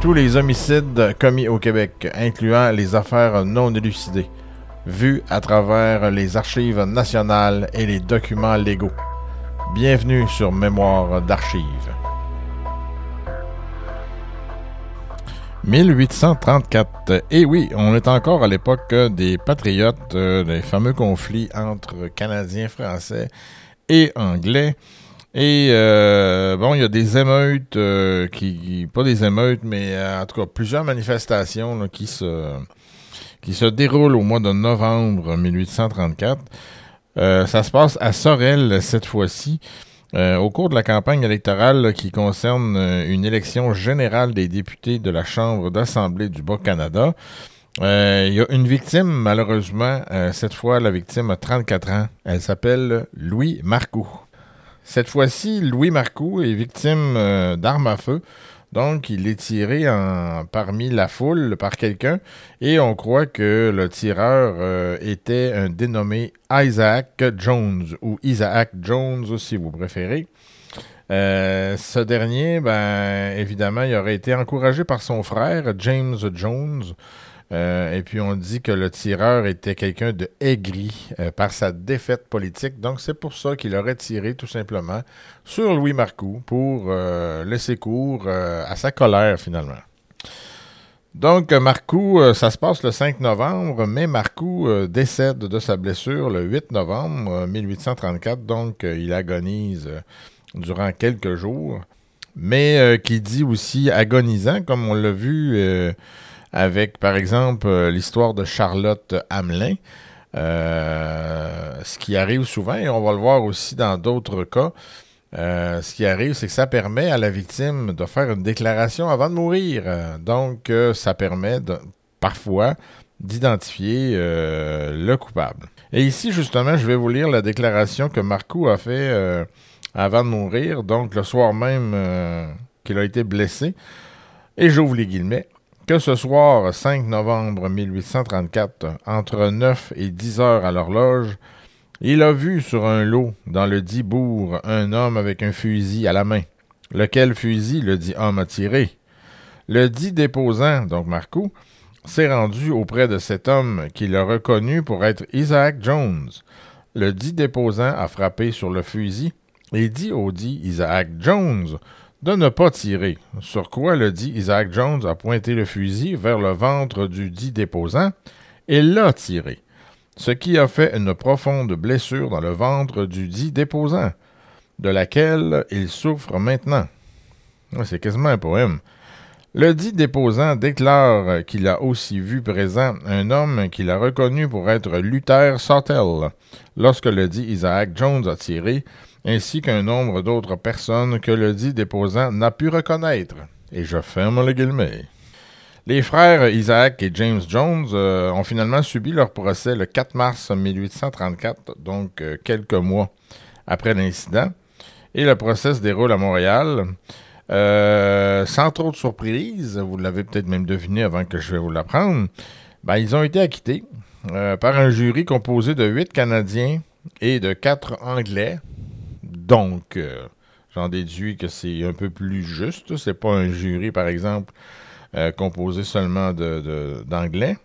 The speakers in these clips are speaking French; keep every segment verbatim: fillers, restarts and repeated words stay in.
tous les homicides commis au Québec, incluant les affaires non élucidées, vues à travers les archives nationales et les documents légaux. Bienvenue sur Mémoire d'archives. mille huit cent trente-quatre. Et oui, on est encore à l'époque des patriotes, euh, des fameux conflits entre Canadiens, Français et Anglais. Et euh, bon, il y a des émeutes, euh, qui, qui, pas des émeutes, mais euh, en tout cas plusieurs manifestations là, qui se qui se déroulent au mois de novembre mille huit cent trente-quatre. Euh, ça se passe à Sorel cette fois-ci, euh, au cours de la campagne électorale là, qui concerne euh, une élection générale des députés de la Chambre d'Assemblée du Bas-Canada. Euh, il y a une victime, malheureusement, euh, cette fois la victime a trente-quatre ans. Elle s'appelle Louis Marcoux. Cette fois-ci, Louis Marcoux est victime euh, d'armes à feu. Donc, il est tiré en, parmi la foule par quelqu'un et on croit que le tireur euh, était un dénommé Isaac Jones ou Isaac Jones si vous préférez. Euh, ce dernier, ben évidemment, il aurait été encouragé par son frère, James Jones. Euh, et puis on dit que le tireur était quelqu'un de aigri euh, par sa défaite politique. Donc c'est pour ça qu'il aurait tiré tout simplement sur Louis Marcoux pour euh, laisser cours euh, à sa colère finalement. Donc Marcoux, euh, ça se passe le cinq novembre, mais Marcoux euh, décède de sa blessure le huit novembre euh, mille huit cent trente-quatre. Donc euh, il agonise euh, durant quelques jours. Mais euh, qui dit aussi agonisant, comme on l'a vu... Euh, avec, par exemple, euh, l'histoire de Charlotte Hamelin, euh, ce qui arrive souvent, et on va le voir aussi dans d'autres cas, euh, ce qui arrive, c'est que ça permet à la victime de faire une déclaration avant de mourir. Euh, donc, euh, ça permet de, parfois d'identifier euh, le coupable. Et ici, justement, je vais vous lire la déclaration que Marcoux a fait euh, avant de mourir, donc le soir même euh, qu'il a été blessé. Et j'ouvre les guillemets. Que ce soir, cinq novembre mille huit cent trente-quatre, entre neuf et dix heures à l'horloge, il a vu sur un lot dans le dit bourg un homme avec un fusil à la main. Lequel fusil le dit homme a tiré. Le dit déposant, donc Marcoux, s'est rendu auprès de cet homme qu'il a reconnu pour être Isaac Jones. Le dit déposant a frappé sur le fusil et dit au dit Isaac Jones de ne pas tirer, sur quoi le dit Isaac Jones a pointé le fusil vers le ventre du dit déposant et l'a tiré, ce qui a fait une profonde blessure dans le ventre du dit déposant, de laquelle il souffre maintenant. C'est quasiment un poème. Le dit déposant déclare qu'il a aussi vu présent un homme qu'il a reconnu pour être Luther Sawtell, lorsque le dit Isaac Jones a tiré, ainsi qu'un nombre d'autres personnes que le dit déposant n'a pu reconnaître. Et je ferme le guillemet. Les frères Isaac et James Jones euh, ont finalement subi leur procès le quatre mars mille huit cent trente-quatre, donc euh, quelques mois après l'incident. Et le procès se déroule à Montréal. Euh, sans trop de surprise, vous l'avez peut-être même deviné avant que je vais vous l'apprendre, ben, ils ont été acquittés euh, par un jury composé de huit Canadiens et de quatre Anglais. Donc, euh, j'en déduis que c'est un peu plus juste. C'est pas un jury, par exemple, euh, composé seulement de, de, d'anglais.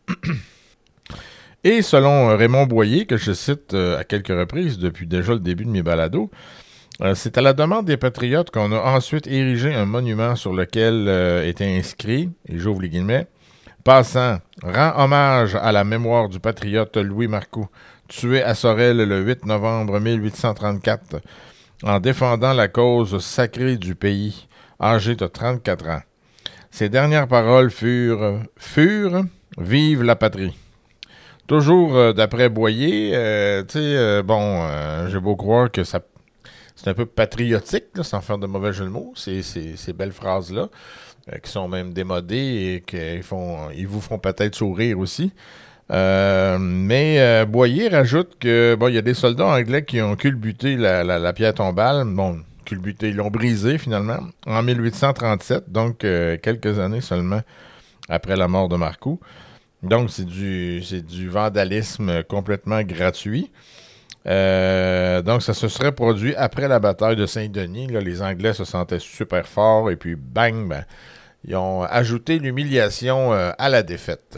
Et selon Raymond Boyer, que je cite euh, à quelques reprises depuis déjà le début de mes balados, euh, c'est à la demande des Patriotes qu'on a ensuite érigé un monument sur lequel euh, était inscrit, et j'ouvre les guillemets, « Passant, rend hommage à la mémoire du patriote Louis Marcoux, tué à Sorel le huit novembre mille huit cent trente-quatre, en défendant la cause sacrée du pays, âgé de trente-quatre ans. Ses dernières paroles furent « furent, vive la patrie ». Toujours euh, d'après Boyer, euh, tu sais, euh, bon, euh, j'ai beau croire que ça, c'est un peu patriotique, là, sans faire de mauvais jeu de mots, ces, ces, ces belles phrases-là, euh, qui sont même démodées et qui font, ils vous font peut-être sourire aussi. Euh, mais euh, Boyer rajoute que bon, il y a des soldats anglais qui ont culbuté la, la, la pierre tombale. Bon, culbuté, ils l'ont brisé finalement en mille huit cent trente-sept, donc euh, quelques années seulement après la mort de Marcoux. Donc c'est du c'est du vandalisme complètement gratuit. Euh, donc ça se serait produit après la bataille de Saint-Denis. Là, les Anglais se sentaient super forts et puis bang, ben Ils ont ajouté l'humiliation euh, à la défaite.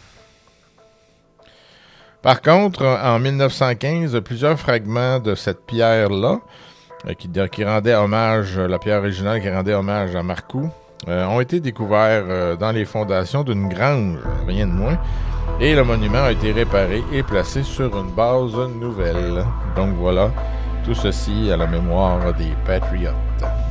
Par contre, en mille neuf cent quinze, plusieurs fragments de cette pierre-là, euh, qui, qui rendait hommage, la pierre originale qui rendait hommage à Marcoux, euh, ont été découverts euh, dans les fondations d'une grange, rien de moins, et le monument a été réparé et placé sur une base nouvelle. Donc voilà, tout ceci à la mémoire des Patriotes.